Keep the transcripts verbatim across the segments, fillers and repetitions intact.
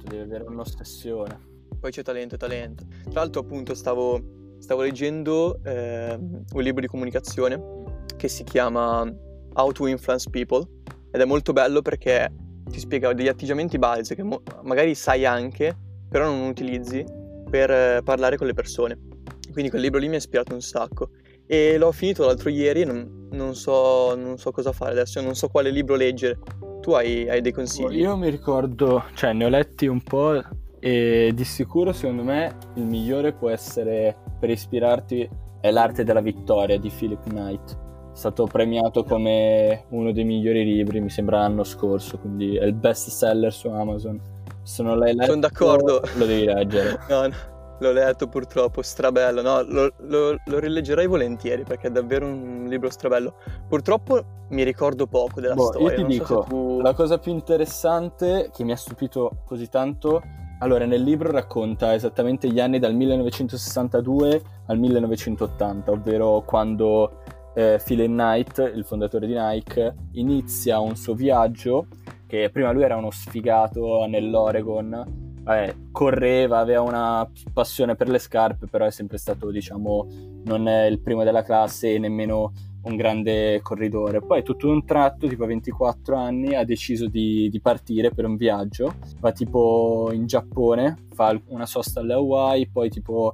devi avere un'ossessione. Poi c'è talento e talento. Tra l'altro appunto stavo, stavo leggendo eh, un libro di comunicazione che si chiama How to Influence People ed è molto bello perché ti spiega degli atteggiamenti base che mo- magari sai anche, però non utilizzi per eh, parlare con le persone. Quindi quel libro lì mi ha ispirato un sacco e l'ho finito l'altro ieri e non, non so, non so cosa fare adesso, non so quale libro leggere. Tu hai, hai dei consigli? Io mi ricordo, cioè ne ho letti un po' e di sicuro secondo me il migliore può essere, per ispirarti, è L'arte della vittoria di Philip Knight. È stato premiato come uno dei migliori libri, mi sembra l'anno scorso, quindi è il best seller su Amazon. Se non l'hai letto, Sono d'accordo. lo devi leggere. No, no, l'ho letto purtroppo, strabello. No, lo, lo, lo rileggerei volentieri perché è davvero un libro strabello. Purtroppo mi ricordo poco della Boh, storia. io ti non dico, so se tu... la cosa più interessante che mi ha stupito così tanto, allora nel libro racconta esattamente gli anni dal millenovecentosessantadue al millenovecentottanta, ovvero quando eh, Phil Knight, il fondatore di Nike, inizia un suo viaggio, che prima lui era uno sfigato nell'Oregon, eh, correva, aveva una passione per le scarpe, però è sempre stato, diciamo, non è il primo della classe e nemmeno un grande corridore. Poi tutto un tratto, tipo a ventiquattro anni, ha deciso di, di partire per un viaggio, va tipo in Giappone, fa una sosta alle Hawaii, poi tipo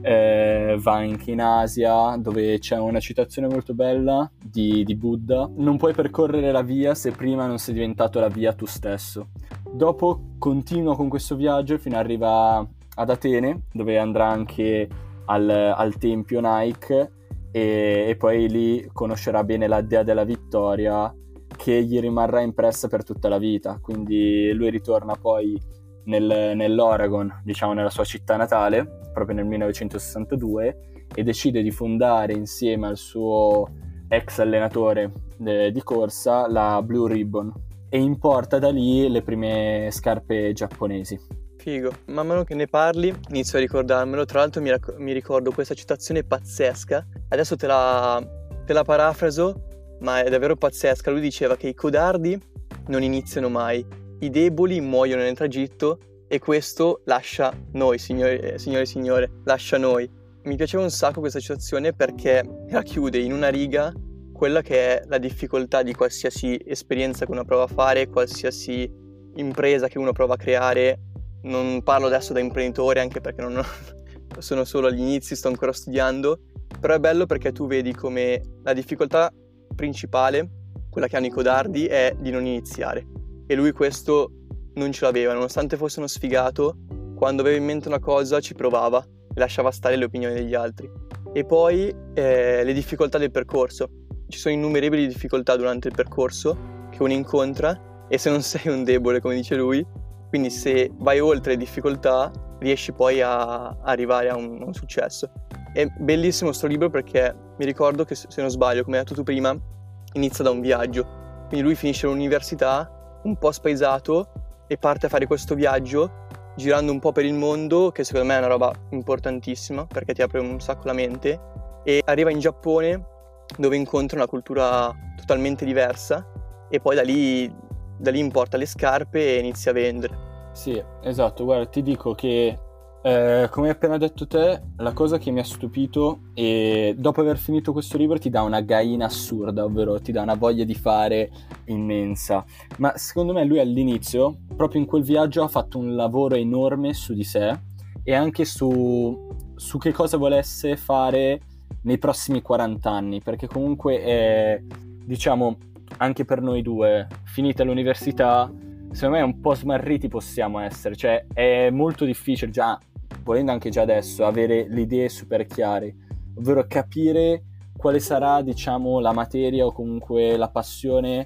eh, va anche in Asia, dove c'è una citazione molto bella di, di Buddha: non puoi percorrere la via se prima non sei diventato la via tu stesso. Dopo continua con questo viaggio fino ad arrivare ad Atene, dove andrà anche al, al tempio Nike, e, e poi lì conoscerà bene la dea della vittoria, che gli rimarrà impressa per tutta la vita. Quindi lui ritorna poi nel, nell'Oregon, diciamo nella sua città natale, proprio nel millenovecentosessantadue, e decide di fondare insieme al suo ex allenatore eh, di corsa la Blue Ribbon, e importa da lì le prime scarpe giapponesi. Figo, man mano che ne parli inizio a ricordarmelo. Tra l'altro mi, rac- mi ricordo questa citazione pazzesca. Adesso te la, te la parafraso, ma è davvero pazzesca. Lui diceva che i codardi non iniziano mai, i deboli muoiono nel tragitto, e questo lascia noi, signori e signore, signore, lascia noi. Mi piaceva un sacco questa citazione perché racchiude in una riga quella che è la difficoltà di qualsiasi esperienza che uno prova a fare, qualsiasi impresa che uno prova a creare. Non parlo adesso da imprenditore, anche perché non ho, sono solo agli inizi, sto ancora studiando, però è bello perché tu vedi come la difficoltà principale, quella che hanno i codardi, è di non iniziare, e lui questo non ce l'aveva. Nonostante fosse uno sfigato, quando aveva in mente una cosa ci provava e lasciava stare le opinioni degli altri. E poi eh, le difficoltà del percorso. Ci sono innumerevoli difficoltà durante il percorso che uno incontra, e se non sei un debole, come dice lui, quindi se vai oltre le difficoltà riesci poi a, a arrivare a un, un successo. È bellissimo sto libro perché mi ricordo che, se non sbaglio, come hai detto tu prima, inizia da un viaggio. Quindi lui finisce l'università un po' spaesato e parte a fare questo viaggio girando un po' per il mondo, che secondo me è una roba importantissima perché ti apre un sacco la mente, e arriva in Giappone dove incontra una cultura totalmente diversa, e poi da lì, da lì importa le scarpe e inizia a vendere. Sì, esatto, guarda, ti dico che eh, come hai appena detto te, la cosa che mi ha stupito, e dopo aver finito questo libro ti dà una gaina assurda, ovvero ti dà una voglia di fare immensa. Ma secondo me lui all'inizio, proprio in quel viaggio, ha fatto un lavoro enorme su di sé e anche su, su che cosa volesse fare nei prossimi quaranta anni, perché comunque è, diciamo, anche per noi due, finita l'università, secondo me un po' smarriti possiamo essere, cioè è molto difficile, già volendo anche già adesso, avere le idee super chiare, ovvero capire quale sarà, diciamo, la materia o comunque la passione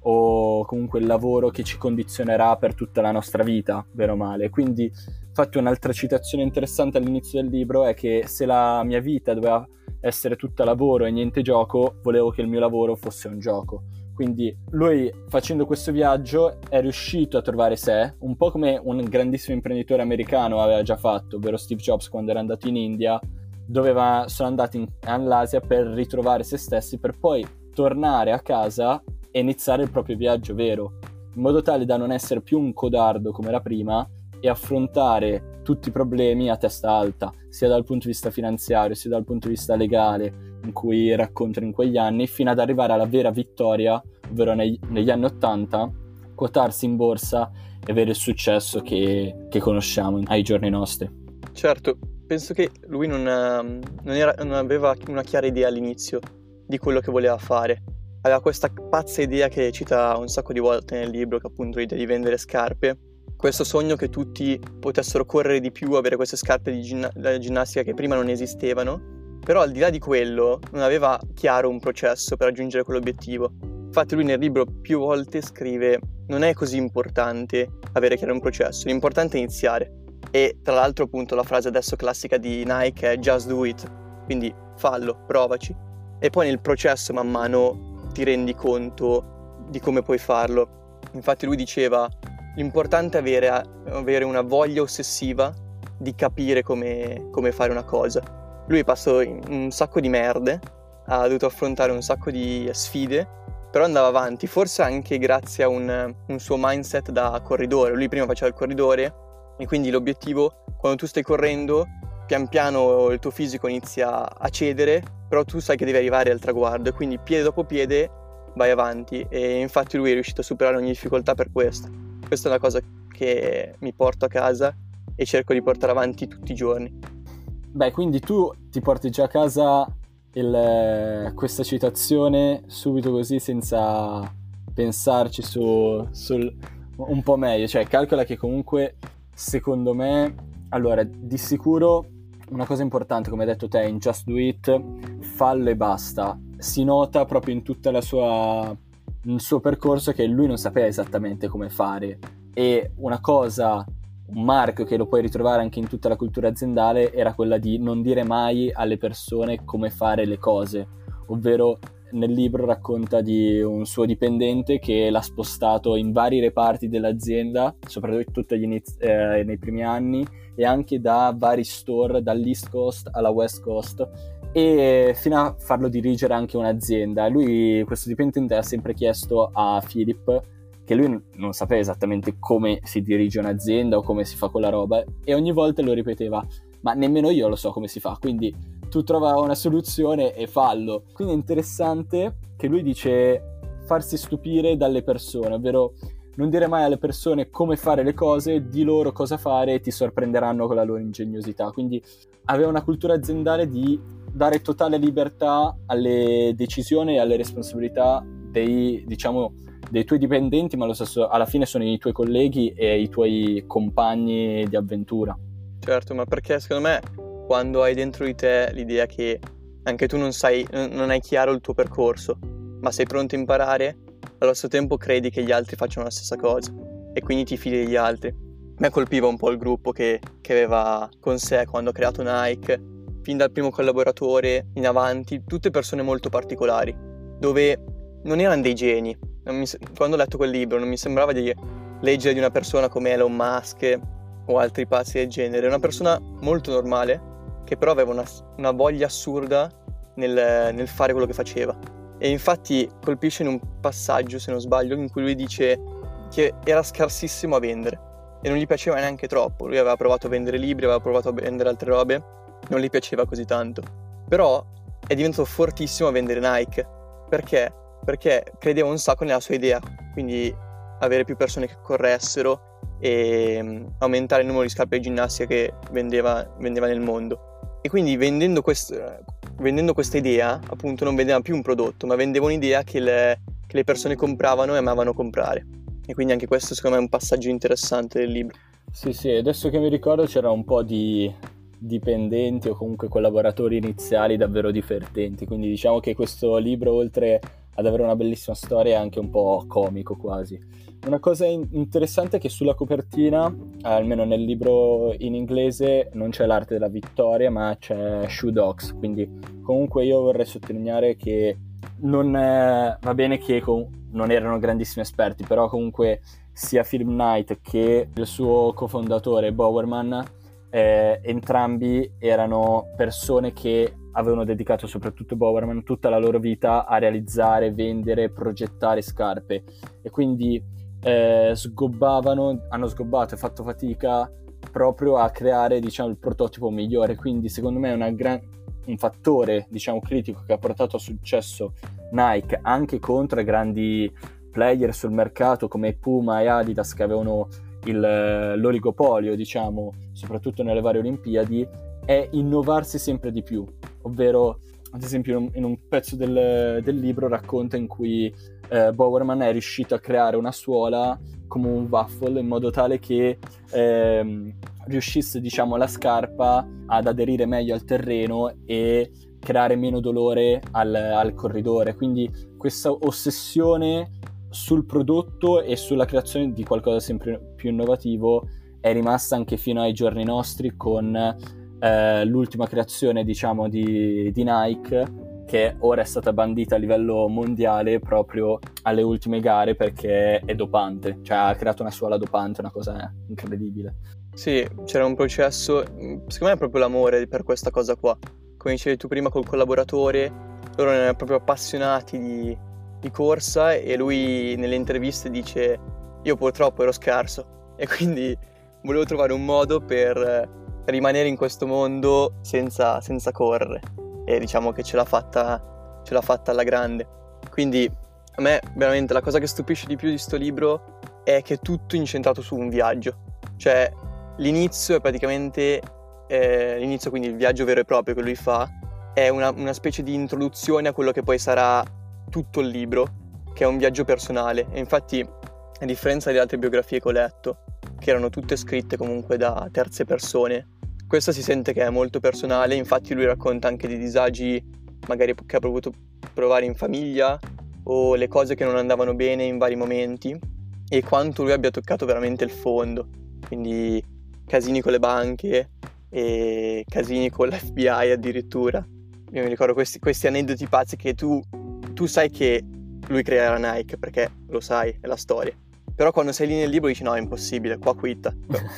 o comunque il lavoro che ci condizionerà per tutta la nostra vita, bene o male. Quindi, infatti, un'altra citazione interessante all'inizio del libro è che se la mia vita doveva essere tutta lavoro e niente gioco, volevo che il mio lavoro fosse un gioco. Quindi lui, facendo questo viaggio, è riuscito a trovare sé, un po' come un grandissimo imprenditore americano aveva già fatto, ovvero Steve Jobs quando era andato in India, doveva, sono andati in, all'Asia per ritrovare se stessi, per poi tornare a casa e iniziare il proprio viaggio vero, in modo tale da non essere più un codardo come era prima e affrontare tutti i problemi a testa alta, sia dal punto di vista finanziario, sia dal punto di vista legale, in cui raccontano in quegli anni, fino ad arrivare alla vera vittoria, ovvero nei, negli anni Ottanta, quotarsi in borsa e avere il successo che, che conosciamo ai giorni nostri. Certo, penso che lui non, non, era, non aveva una chiara idea all'inizio di quello che voleva fare. Aveva questa pazza idea che cita un sacco di volte nel libro, che appunto l'idea di vendere scarpe, questo sogno che tutti potessero correre di più, avere queste scarpe di ginna- ginnastica che prima non esistevano. Però al di là di quello non aveva chiaro un processo per raggiungere quell'obiettivo. Infatti lui nel libro più volte scrive: non è così importante avere chiaro un processo, l'importante è iniziare. E tra l'altro appunto la frase adesso classica di Nike è just do it, quindi fallo, provaci. E poi nel processo man mano ti rendi conto di come puoi farlo. Infatti lui diceva: l'importante è avere, avere una voglia ossessiva di capire come, come fare una cosa. Lui è passato un sacco di merde, ha dovuto affrontare un sacco di sfide, però andava avanti, forse anche grazie a un, un suo mindset da corridore. Lui prima faceva il corridore e quindi l'obiettivo, quando tu stai correndo, pian piano il tuo fisico inizia a cedere, però tu sai che devi arrivare al traguardo e quindi piede dopo piede vai avanti, e infatti lui è riuscito a superare ogni difficoltà per questo. Questa è una cosa che mi porto a casa e cerco di portare avanti tutti i giorni. Beh, quindi tu ti porti già a casa il, questa citazione subito così, senza pensarci su, sul, un po' meglio. Cioè, calcola che comunque, secondo me, allora, di sicuro una cosa importante, come hai detto te, in Just Do It, fallo e basta. Si nota proprio in tutta la sua, il suo percorso che lui non sapeva esattamente come fare. E una cosa, un marchio che lo puoi ritrovare anche in tutta la cultura aziendale, era quella di non dire mai alle persone come fare le cose, ovvero nel libro racconta di un suo dipendente che l'ha spostato in vari reparti dell'azienda, soprattutto agli inizi- eh, nei primi anni, e anche da vari store, dall'East Coast alla West Coast, e fino a farlo dirigere anche un'azienda. Lui, questo dipendente, ha sempre chiesto a Philip, che lui non sapeva esattamente come si dirige un'azienda o come si fa quella roba, e ogni volta lo ripeteva: ma nemmeno io lo so come si fa, quindi tu trova una soluzione e fallo. Quindi è interessante che lui dice farsi stupire dalle persone, ovvero non dire mai alle persone come fare le cose, di loro cosa fare e ti sorprenderanno con la loro ingegnosità. Quindi aveva una cultura aziendale di dare totale libertà alle decisioni e alle responsabilità dei, diciamo, dei tuoi dipendenti, ma allo stesso, alla fine sono i tuoi colleghi e i tuoi compagni di avventura. Certo, ma perché secondo me quando hai dentro di te l'idea che anche tu non sai, non hai chiaro il tuo percorso, ma sei pronto a imparare, allo stesso tempo credi che gli altri facciano la stessa cosa e quindi ti fidi degli altri. A me colpiva un po' il gruppo che, che aveva con sé quando ha creato Nike, fin dal primo collaboratore in avanti, tutte persone molto particolari, dove non erano dei geni. Non mi, quando ho letto quel libro non mi sembrava di leggere di una persona come Elon Musk o altri pazzi del genere, una persona molto normale che però aveva una, una voglia assurda nel, nel fare quello che faceva. E infatti colpisce in un passaggio, se non sbaglio, in cui lui dice che era scarsissimo a vendere e non gli piaceva neanche troppo. Lui aveva provato a vendere libri, aveva provato a vendere altre robe, non gli piaceva così tanto, però è diventato fortissimo a vendere Nike. Perché? Perché credeva un sacco nella sua idea, quindi avere più persone che corressero e aumentare il numero di scarpe di ginnastica che vendeva, vendeva nel mondo. E quindi vendendo, quest, vendendo questa idea, appunto, non vendeva più un prodotto, ma vendeva un'idea che le, che le persone compravano e amavano comprare. E quindi anche questo secondo me è un passaggio interessante del libro. Sì, sì, adesso che mi ricordo c'era un po' di dipendenti o comunque collaboratori iniziali davvero divertenti, quindi diciamo che questo libro, oltre ad avere una bellissima storia, è anche un po' comico quasi. Una cosa in- interessante è che sulla copertina, almeno nel libro in inglese, non c'è l'arte della vittoria, ma c'è Shoe Dogs, quindi comunque io vorrei sottolineare che non è, va bene che con, non erano grandissimi esperti, però comunque sia Philip Knight che il suo cofondatore Bowerman, eh, entrambi erano persone che avevano dedicato, soprattutto Bowerman, tutta la loro vita a realizzare, vendere, progettare scarpe, e quindi eh, sgobbavano, hanno sgobbato e fatto fatica proprio a creare, diciamo, il prototipo migliore. Quindi secondo me è una gran, un fattore, diciamo, critico che ha portato a successo Nike anche contro i grandi player sul mercato come Puma e Adidas, che avevano il, l'oligopolio, diciamo, soprattutto nelle varie Olimpiadi, è innovarsi sempre di più. Ovvero, ad esempio, in un, in un pezzo del, del libro racconta in cui eh, Bowerman è riuscito a creare una suola come un waffle in modo tale che ehm, riuscisse, diciamo, la scarpa ad aderire meglio al terreno e creare meno dolore al, al corridore. Quindi questa ossessione sul prodotto e sulla creazione di qualcosa sempre più innovativo è rimasta anche fino ai giorni nostri, con eh, l'ultima creazione, diciamo, di, di Nike, che ora è stata bandita a livello mondiale proprio alle ultime gare perché è dopante, cioè ha creato una suola dopante, una cosa incredibile. Sì, c'era un processo, secondo me è proprio l'amore per questa cosa qua. Come dicevi tu prima col collaboratore, loro erano proprio appassionati di, di corsa, e lui nelle interviste dice: io purtroppo ero scarso e quindi volevo trovare un modo per rimanere in questo mondo senza, senza correre, e diciamo che ce l'ha fatta, ce l'ha fatta alla grande. Quindi a me veramente la cosa che stupisce di più di sto libro è che è tutto incentrato su un viaggio. Cioè l'inizio è praticamente eh, l'inizio, quindi il viaggio vero e proprio che lui fa, è una, una specie di introduzione a quello che poi sarà tutto il libro, che è un viaggio personale. E infatti, a differenza delle altre biografie che ho letto, che erano tutte scritte comunque da terze persone, questa si sente che è molto personale. Infatti lui racconta anche di disagi magari che ha dovuto provare in famiglia, o le cose che non andavano bene in vari momenti, e quanto lui abbia toccato veramente il fondo. Quindi casini con le banche e casini con l'F B I addirittura. Io mi ricordo questi, questi aneddoti pazzi che tu, tu sai che lui creerà Nike, perché lo sai, è la storia. Però quando sei lì nel libro dici no, è impossibile, qua quitta.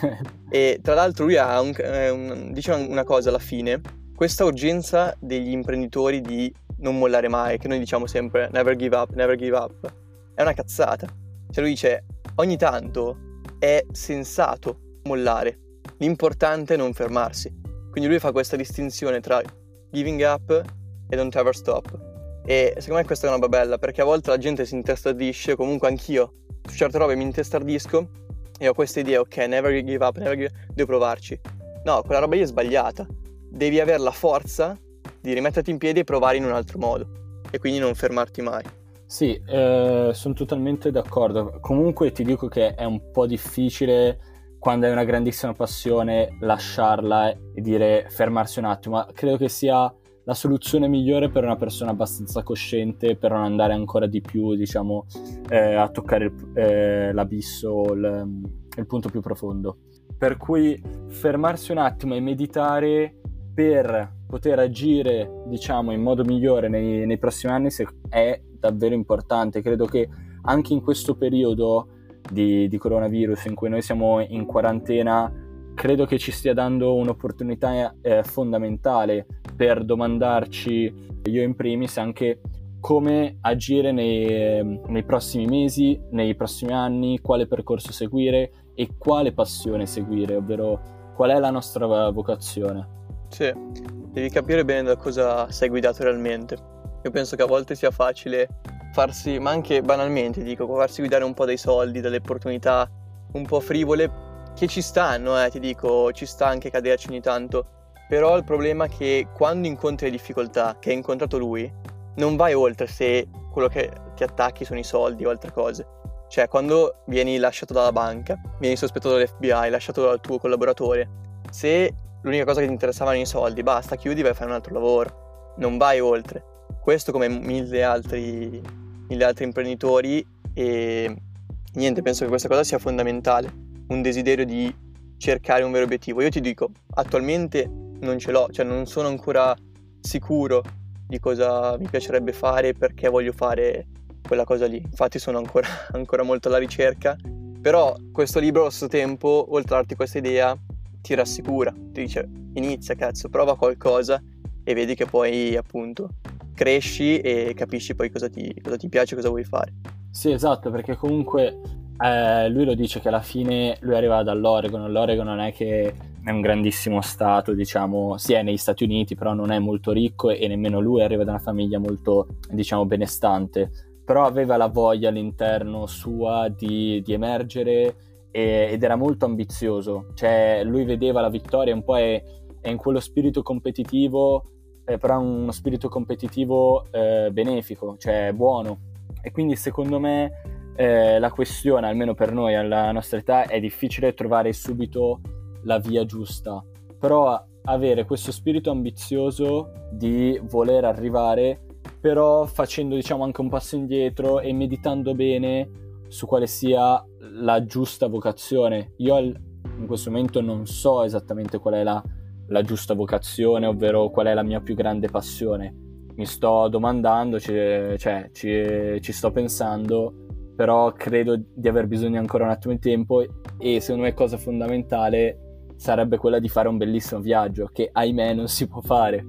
E tra l'altro lui ha un, un, dice una cosa alla fine: questa urgenza degli imprenditori di non mollare mai, che noi diciamo sempre never give up, never give up, è una cazzata. Cioè lui dice ogni tanto è sensato mollare, l'importante è non fermarsi. Quindi lui fa questa distinzione tra giving up e don't ever stop. E secondo me questa è una roba bella, perché a volte la gente si intestardisce, comunque anch'io su certe robe mi intestardisco e ho questa idea, ok, never give up, never give up, devo provarci. No, quella roba lì è sbagliata. Devi avere la forza di rimetterti in piedi e provare in un altro modo, e quindi non fermarti mai. Sì, eh, sono totalmente d'accordo. Comunque ti dico che è un po' difficile, quando hai una grandissima passione, lasciarla e dire fermarsi un attimo, ma credo che sia la soluzione migliore per una persona abbastanza cosciente, per non andare ancora di più, diciamo, eh, a toccare il, eh, l'abisso, il, il punto più profondo. Per cui fermarsi un attimo e meditare per poter agire, diciamo, in modo migliore nei, nei prossimi anni è davvero importante. Credo che anche in questo periodo di, di coronavirus, in cui noi siamo in quarantena, credo che ci stia dando un'opportunità eh, fondamentale per domandarci, io in primis, anche come agire nei, nei prossimi mesi, nei prossimi anni, quale percorso seguire e quale passione seguire, ovvero qual è la nostra vocazione. Sì, devi capire bene da cosa sei guidato realmente. Io penso che a volte sia facile farsi, ma anche banalmente, dico, farsi guidare un po' dai soldi, dalle opportunità un po' frivole, che ci stanno, eh, ti dico, ci sta anche caderci ogni tanto. Però il problema è che quando incontri le difficoltà, che ha incontrato lui, non vai oltre se quello che ti attacchi sono i soldi o altre cose. Cioè, quando vieni lasciato dalla banca, vieni sospettato dall'F B I, lasciato dal tuo collaboratore, se l'unica cosa che ti interessavano i soldi, basta, chiudi, vai a fare un altro lavoro. Non vai oltre. Questo come mille altri, mille altri imprenditori, e niente, penso che questa cosa sia fondamentale. Un desiderio di cercare un vero obiettivo. Io ti dico, attualmente non ce l'ho, cioè non sono ancora sicuro di cosa mi piacerebbe fare, perché voglio fare quella cosa lì. Infatti sono ancora, ancora molto alla ricerca, però questo libro allo stesso tempo, oltre a darti questa idea, ti rassicura, ti dice inizia, cazzo, prova qualcosa e vedi che poi appunto cresci e capisci poi cosa ti, cosa ti piace, cosa vuoi fare. Sì, esatto, perché comunque Eh, lui lo dice che alla fine lui arriva dall'Oregon. L'Oregon non è che è un grandissimo stato, diciamo, sì è negli Stati Uniti, però non è molto ricco e nemmeno lui arriva da una famiglia molto, diciamo, benestante, però aveva la voglia all'interno sua di, di emergere e, ed era molto ambizioso, cioè lui vedeva la vittoria un po' è, è in quello spirito competitivo, eh, però uno spirito competitivo eh, benefico, cioè buono, e quindi secondo me eh, la questione, almeno per noi alla nostra età, è difficile trovare subito la via giusta, però avere questo spirito ambizioso di voler arrivare, però facendo, diciamo, anche un passo indietro e meditando bene su quale sia la giusta vocazione. Io al, in questo momento non so esattamente qual è la, la giusta vocazione, ovvero qual è la mia più grande passione. Mi sto domandando, cioè, cioè ci, ci sto pensando, però credo di aver bisogno ancora un attimo di tempo, e secondo me cosa fondamentale sarebbe quella di fare un bellissimo viaggio, che ahimè non si può fare.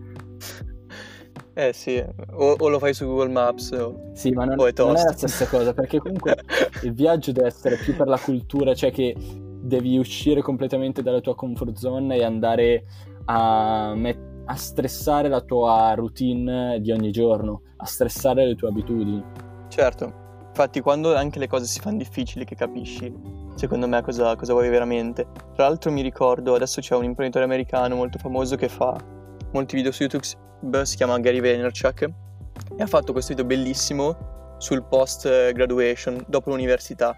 Eh sì, o, o lo fai su Google Maps o, sì, ma non, o è non è tosto. la stessa cosa, perché comunque il viaggio deve essere più per la cultura, cioè che devi uscire completamente dalla tua comfort zone e andare a, met- a stressare la tua routine di ogni giorno, a stressare le tue abitudini. Certo. Infatti quando anche le cose si fanno difficili che capisci, secondo me, cosa, cosa vuoi veramente. Tra l'altro mi ricordo, adesso c'è un imprenditore americano molto famoso che fa molti video su YouTube, si chiama Gary Vaynerchuk, e ha fatto questo video bellissimo sul post graduation, dopo l'università,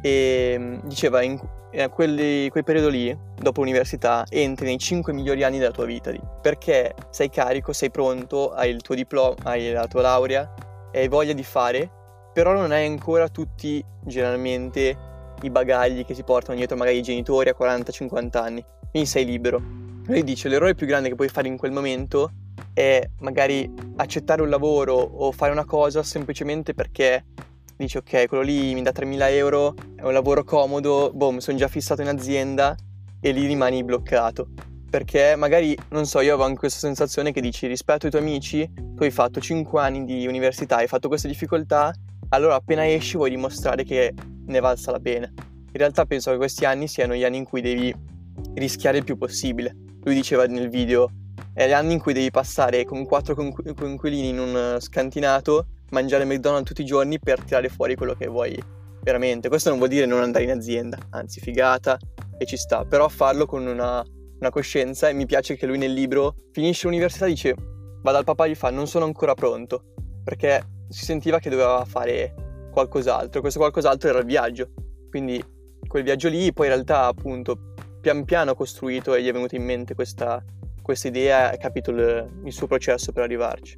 e diceva in, in quelli, quei periodi lì, dopo l'università, entri nei cinque migliori anni della tua vita, perché sei carico, sei pronto, hai il tuo diploma, hai la tua laurea e hai voglia di fare, però non hai ancora tutti, generalmente, i bagagli che si portano dietro magari i genitori a quaranta cinquanta anni, quindi sei libero. Lui dice l'errore più grande che puoi fare in quel momento è magari accettare un lavoro o fare una cosa semplicemente perché dici ok, quello lì mi dà tremila euro, è un lavoro comodo, boh, mi sono già fissato in azienda, e lì rimani bloccato. Perché magari, non so, io avevo anche questa sensazione che dici rispetto ai tuoi amici, tu hai fatto cinque anni di università, hai fatto queste difficoltà, allora appena esci vuoi dimostrare che ne valsa la pena. In realtà penso che questi anni siano gli anni in cui devi rischiare il più possibile. Lui diceva nel video, è gli anni in cui devi passare con quattro conqu- coinquilini in un scantinato, mangiare McDonald's tutti i giorni per tirare fuori quello che vuoi veramente. Questo non vuol dire non andare in azienda, anzi figata, e ci sta, però farlo con una, una coscienza. E mi piace che lui nel libro finisce l'università e dice, va dal papà e gli fa non sono ancora pronto, perché si sentiva che doveva fare qualcos'altro. Questo qualcos'altro era il viaggio, quindi quel viaggio lì poi in realtà appunto pian piano ha costruito e gli è venuta in mente questa, questa idea e ha capito il, il suo processo per arrivarci.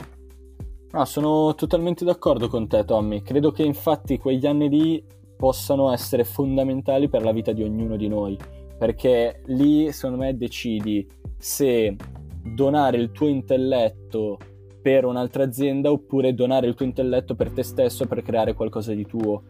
No, sono totalmente d'accordo con te, Tommy. Credo che infatti quegli anni lì possano essere fondamentali per la vita di ognuno di noi, perché lì secondo me decidi se donare il tuo intelletto per un'altra azienda oppure donare il tuo intelletto per te stesso per creare qualcosa di tuo.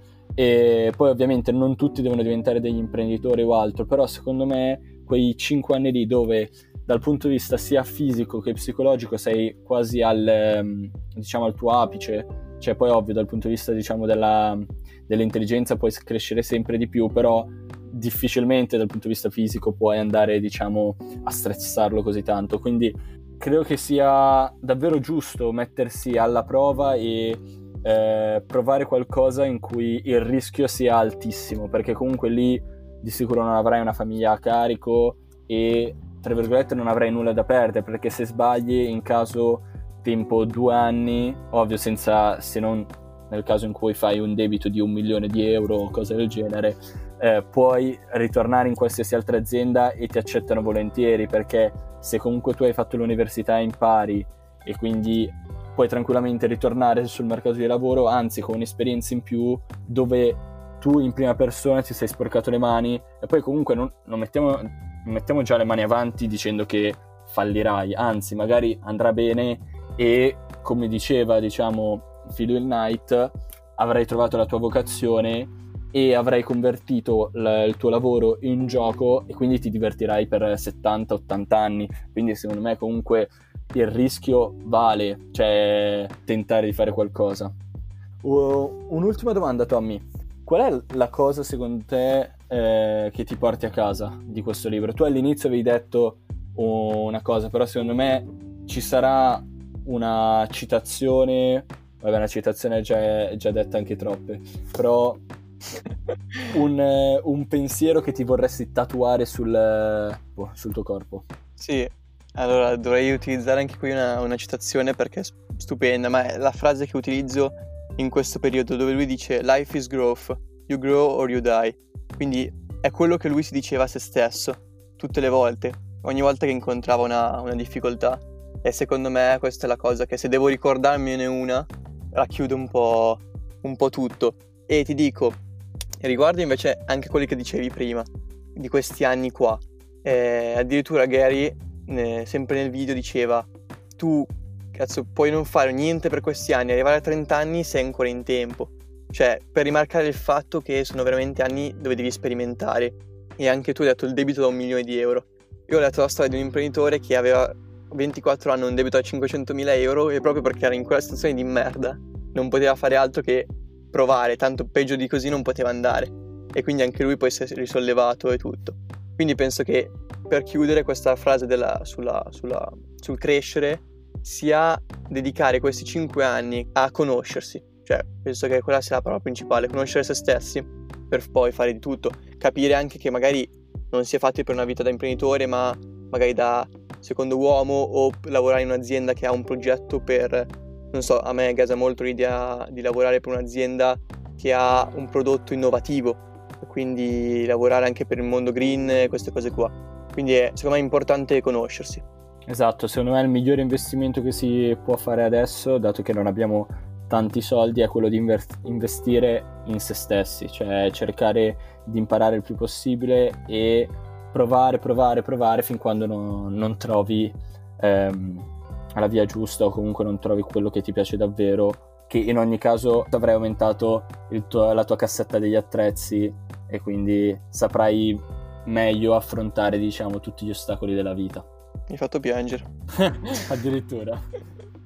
E poi ovviamente non tutti devono diventare degli imprenditori o altro, però secondo me quei cinque anni lì dove dal punto di vista sia fisico che psicologico sei quasi al, diciamo, al tuo apice, cioè poi ovvio dal punto di vista, diciamo, della, dell'intelligenza puoi crescere sempre di più, però difficilmente dal punto di vista fisico puoi andare, diciamo, a stressarlo così tanto. Quindi credo che sia davvero giusto mettersi alla prova e eh, provare qualcosa in cui il rischio sia altissimo, perché comunque lì di sicuro non avrai una famiglia a carico e tra virgolette non avrai nulla da perdere, perché se sbagli in caso tempo due anni, ovvio senza, se non nel caso in cui fai un debito di un milione di euro o cose del genere, eh, puoi ritornare in qualsiasi altra azienda e ti accettano volentieri, perché se comunque tu hai fatto l'università e impari e quindi puoi tranquillamente ritornare sul mercato di lavoro, anzi con un'esperienza in più dove tu in prima persona ti sei sporcato le mani, e poi comunque non, non mettiamo non mettiamo già le mani avanti dicendo che fallirai, anzi magari andrà bene e come diceva, diciamo, Phil Knight, avrai trovato la tua vocazione e avrai convertito l- il tuo lavoro in gioco e quindi ti divertirai per settanta ottanta anni. Quindi secondo me comunque il rischio vale, cioè tentare di fare qualcosa. Uh, un'ultima domanda, Tommy. qual è la cosa secondo te eh, che ti porti a casa di questo libro? Tu all'inizio avevi detto una cosa, però secondo me ci sarà una citazione, vabbè una citazione è già, è già detta anche troppe, però un, un pensiero che ti vorresti tatuare sul, sul tuo corpo. Sì, allora dovrei utilizzare anche qui una, una citazione perché è stupenda, ma è la frase che utilizzo in questo periodo dove lui dice "Life is growth, you grow or you die", quindi è quello che lui si diceva a se stesso tutte le volte, ogni volta che incontrava una, una difficoltà, e secondo me questa è la cosa che, se devo ricordarmene una, racchiude un po', un po' tutto. E ti dico, riguardo invece anche quelli che dicevi prima, di questi anni qua, eh, addirittura Gary, eh, sempre nel video, diceva tu, cazzo, puoi non fare niente per questi anni, arrivare a trenta anni sei ancora in tempo, cioè per rimarcare il fatto che sono veramente anni dove devi sperimentare. E anche tu hai detto il debito da un milione di euro. Io ho letto la storia di un imprenditore che aveva ventiquattro anni un debito da cinquecentomila euro, e proprio perché era in quella situazione di merda non poteva fare altro che provare, tanto peggio di così non poteva andare, e quindi anche lui poi si è risollevato e tutto. Quindi penso che, per chiudere, questa frase della, sulla, sulla, sul crescere sia dedicare questi cinque anni a conoscersi, cioè penso che quella sia la parola principale, conoscere se stessi per poi fare di tutto, capire anche che magari non si è fatti per una vita da imprenditore, ma magari da secondo uomo, o lavorare in un'azienda che ha un progetto per, non so, a me gasa molto l'idea di lavorare per un'azienda che ha un prodotto innovativo, quindi lavorare anche per il mondo green, queste cose qua. Quindi è, secondo me, importante conoscersi. Esatto, secondo me il migliore investimento che si può fare adesso, dato che non abbiamo tanti soldi, è quello di inver- investire in se stessi, cioè cercare di imparare il più possibile e provare, provare, provare fin quando non, non trovi ehm, la via giusta, o comunque non trovi quello che ti piace davvero, che in ogni caso avrai aumentato il tuo, la tua cassetta degli attrezzi, e quindi saprai meglio affrontare, diciamo, tutti gli ostacoli della vita. Mi hai fatto piangere. Addirittura.